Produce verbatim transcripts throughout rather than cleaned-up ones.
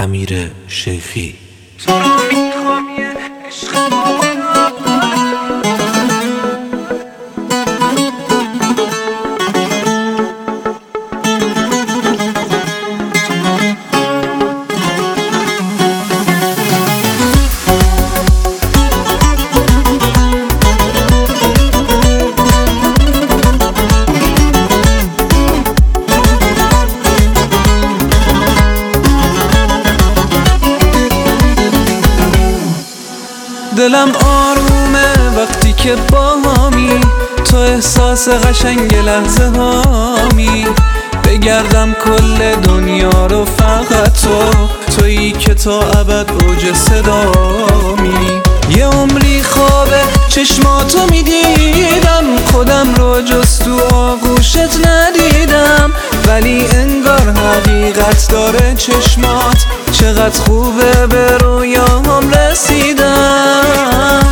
امیر شیخی. تو رو میخوام یه عشق دلم آرومه وقتی که باهامی، تو احساس قشنگ لحظه هامی. بگردم کل دنیا رو فقط تو، تویی که تا ابد اوج صدامی. یه عمری خوابه چشماتو میدیدم، خودم رو جز تو آغوشت ندیدم. ولی انگار حقیقت داره چشمات، چقدر خوبه به رویاهم رسیدم.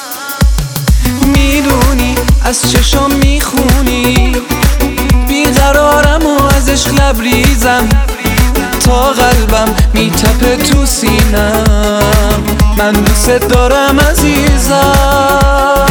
میدونی از چشام میخونی، بیقرارم و از عشق لبریزم. تا قلبم میتپه تو سینم، من دوست دارم عزیزم.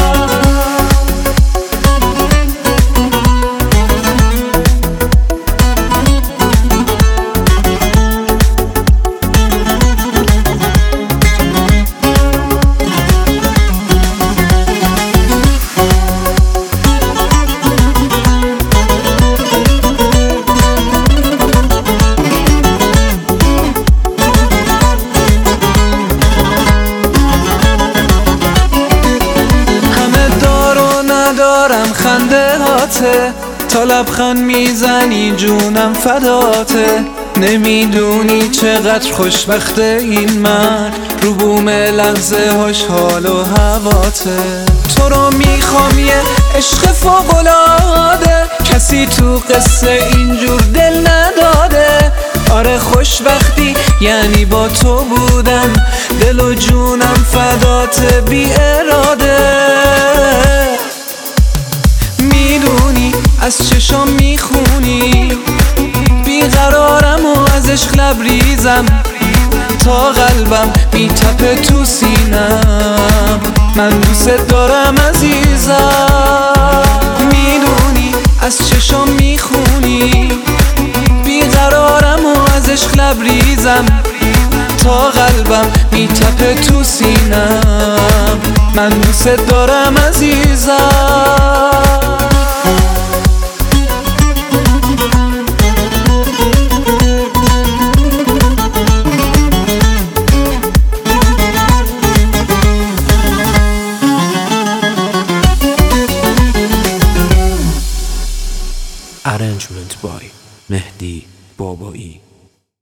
دارم خنده هاته، تا لبخند میزنی جونم فداته. نمیدونی چقدر خوشبخته این من، رو بوم لحظه هاش حال و هواته. تو رو میخوام یه عشق فوق‌العاده، کسی تو قصه اینجور دل نداده. آره خوشبختی یعنی با تو بودن، دل و جونم فداته بی اراده. از چشام میخونی، بیقرارم و از عشق لبریزم. تا قلبم میتپه تو سینم، من دوست دارم عزیزم. میدونی از چشام میخونی، بیقرارم و از عشق لبریزم. تا قلبم میتپه تو سینم، من دوست دارم عزیزم. Arrangement by مهدی بابایی.